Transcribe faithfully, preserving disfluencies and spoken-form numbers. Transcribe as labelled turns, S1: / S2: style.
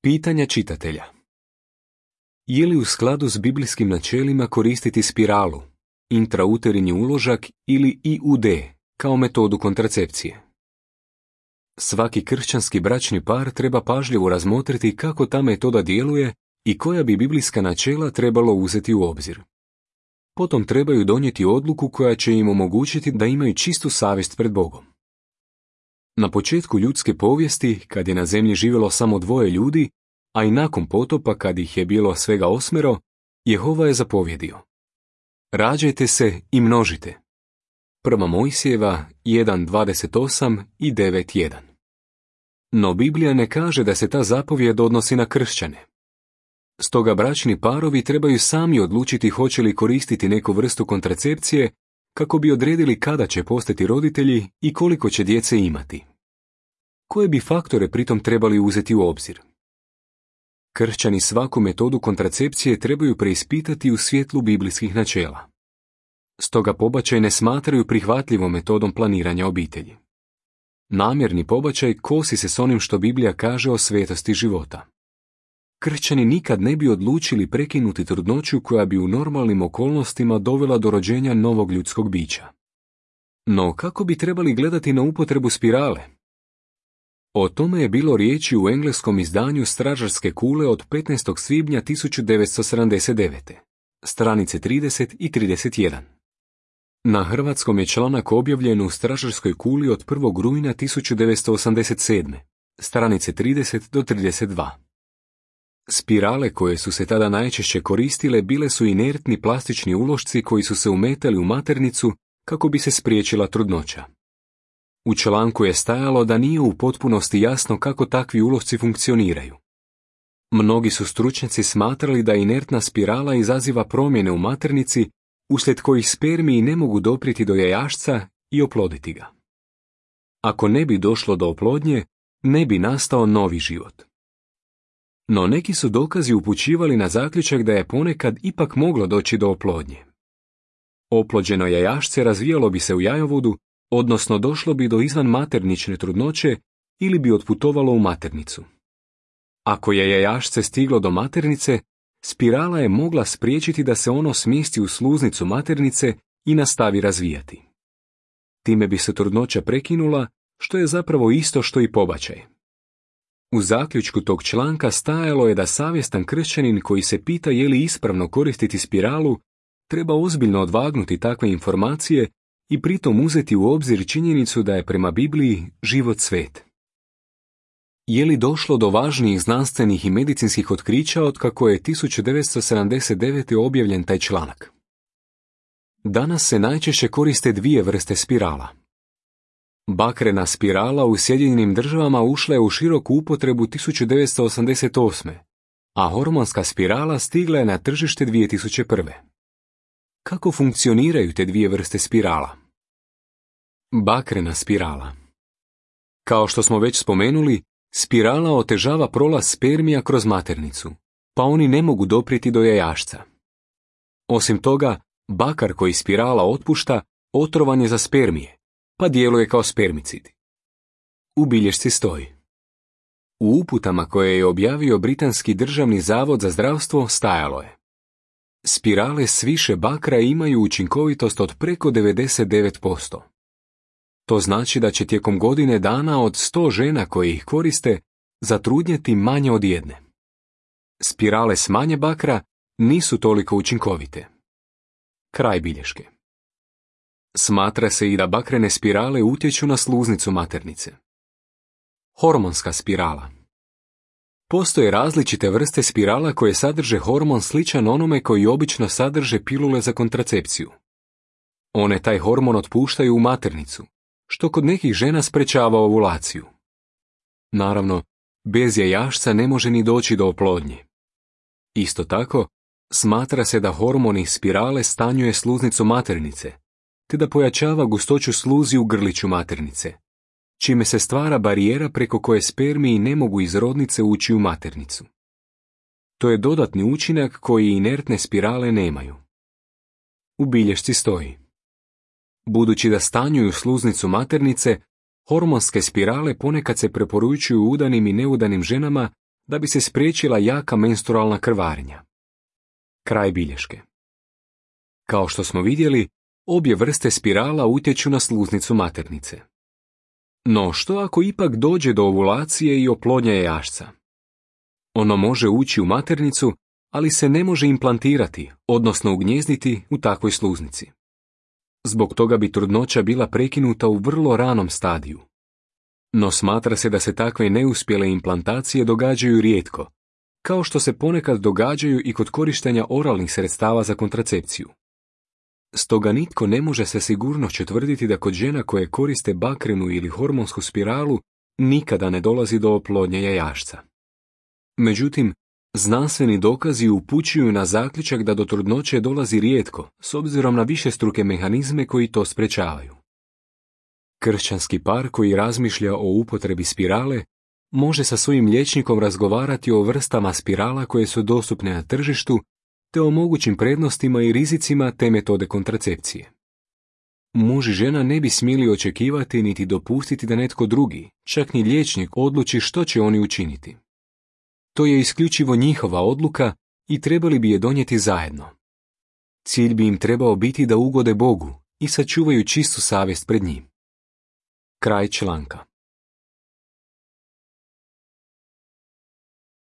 S1: Pitanja čitatelja. Je li u skladu s biblijskim načelima koristiti spiralu, intrauterini uložak ili I U D kao metodu kontracepcije? Svaki kršćanski bračni par treba pažljivo razmotriti kako ta metoda djeluje i koja bi biblijska načela trebalo uzeti u obzir. Potom trebaju donijeti odluku koja će im omogućiti da imaju čistu savjest pred Bogom. Na početku ljudske povijesti, kad je na zemlji živjelo samo dvoje ljudi, a i nakon potopa kad ih je bilo svega osmero, Jehova je zapovjedio: rađajte se i množite. Prva Mojsijeva jedan dvadeset osam i devet jedan. No Biblija ne kaže da se ta zapovjed odnosi na kršćane. Stoga bračni parovi trebaju sami odlučiti hoće li koristiti neku vrstu kontracepcije kako bi odredili kada će postati roditelji i koliko će djece imati. Koje bi faktore pritom trebali uzeti u obzir? Kršćani svaku metodu kontracepcije trebaju preispitati u svjetlu biblijskih načela. Stoga pobačaj ne smatraju prihvatljivom metodom planiranja obitelji. Namjerni pobačaj kosi se s onim što Biblija kaže o svetosti života. Kršćani nikad ne bi odlučili prekinuti trudnoću koja bi u normalnim okolnostima dovela do rođenja novog ljudskog bića. No kako bi trebali gledati na upotrebu spirale? O tome je bilo riječi u engleskom izdanju Stražarske kule od petnaestog svibnja tisuću devetsto sedamdeset devete. Stranice trideset i trideset jedan. Na hrvatskom je članak objavljen u Stražarskoj kuli od prvog rujna tisuću devetsto osamdeset sedme. Stranice trideset do trideset dva. Spirale koje su se tada najčešće koristile bile su inertni plastični ulošci koji su se umetali u maternicu kako bi se spriječila trudnoća. U članku je stajalo da nije u potpunosti jasno kako takvi ulošci funkcioniraju. Mnogi su stručnjaci smatrali da inertna spirala izaziva promjene u maternici uslijed kojih spermiji ne mogu doprijeti do jajašca i oploditi ga. Ako ne bi došlo do oplodnje, ne bi nastao novi život. No neki su dokazi upućivali na zaključak da je ponekad ipak moglo doći do oplodnje. Oplođeno jajašce razvijalo bi se u jajovodu, odnosno došlo bi do izvanmaternične trudnoće ili bi otputovalo u maternicu. Ako je jajašce stiglo do maternice, spirala je mogla spriječiti da se ono smjesti u sluznicu maternice i nastavi razvijati. Time bi se trudnoća prekinula, što je zapravo isto što i pobačaj. U zaključku tog članka stajalo je da savjestan kršćanin koji se pita je li ispravno koristiti spiralu, treba ozbiljno odvagnuti takve informacije i pritom uzeti u obzir činjenicu da je prema Bibliji život svet. Je li došlo do važnijih znanstvenih i medicinskih otkrića otkako je tisuću devetsto sedamdeset devete. objavljen taj članak? Danas se najčešće koriste dvije vrste spirala. Bakrena spirala u Sjedinjenim Državama ušla je u široku upotrebu tisuću devetsto osamdeset osme. a hormonska spirala stigla je na tržište dvije tisuće prve. Kako funkcioniraju te dvije vrste spirala? Bakrena spirala. Kao što smo već spomenuli, spirala otežava prolaz spermija kroz maternicu, pa oni ne mogu doprijeti do jajašca. Osim toga, bakar koji spirala otpušta otrovan je za spermije, pa djeluje kao spermicid. U bilješci stoji: u uputama koje je objavio Britanski državni zavod za zdravstvo stajalo je: spirale s više bakra imaju učinkovitost od preko devedeset devet posto. To znači da će tijekom godine dana od sto žena koje ih koriste zatrudnjeti manje od jedne. Spirale s manje bakra nisu toliko učinkovite. Kraj bilješke. Smatra se i da bakrene spirale utječu na sluznicu maternice. Hormonska spirala. Postoje različite vrste spirala koje sadrže hormon sličan onome koji obično sadrže pilule za kontracepciju. One taj hormon otpuštaju u maternicu, što kod nekih žena sprečava ovulaciju. Naravno, bez jajašca ne može ni doći do oplodnje. Isto tako, smatra se da hormon iz spirale stanjuje sluznicu maternice, te da pojačava gustoću sluzi u grliću maternice, čime se stvara barijera preko koje spermiji ne mogu iz rodnice ući u maternicu. To je dodatni učinak koji inertne spirale nemaju. U bilješci stoji: budući da stanjuju sluznicu maternice, hormonske spirale ponekad se preporučuju udanim i neudanim ženama da bi se spriječila jaka menstrualna krvarenja. Kraj bilješke. Kao što smo vidjeli, obje vrste spirala utječu na sluznicu maternice. No što ako ipak dođe do ovulacije i oplodnje jajašca? Ono može ući u maternicu, ali se ne može implantirati, odnosno ugnijezditi u takvoj sluznici. Zbog toga bi trudnoća bila prekinuta u vrlo ranom stadiju. No smatra se da se takve neuspjele implantacije događaju rijetko, kao što se ponekad događaju i kod korištenja oralnih sredstava za kontracepciju. Stoga nitko ne može sa sigurnošću tvrditi da kod žena koje koriste bakrenu ili hormonsku spiralu nikada ne dolazi do oplodnje jajašca. Međutim, znanstveni dokazi upućuju na zaključak da do trudnoće dolazi rijetko, s obzirom na višestruke mehanizme koji to sprečavaju. Kršćanski par koji razmišlja o upotrebi spirale može sa svojim liječnikom razgovarati o vrstama spirala koje su dostupne na tržištu te o mogućim prednostima i rizicima te metode kontracepcije. Muž i žena ne bi smjeli očekivati niti dopustiti da netko drugi, čak ni liječnik, odluči što će oni učiniti. To je isključivo njihova odluka i trebali bi je donijeti zajedno. Cilj bi im trebao biti da ugode Bogu i sačuvaju čistu savjest pred njim. Kraj članka.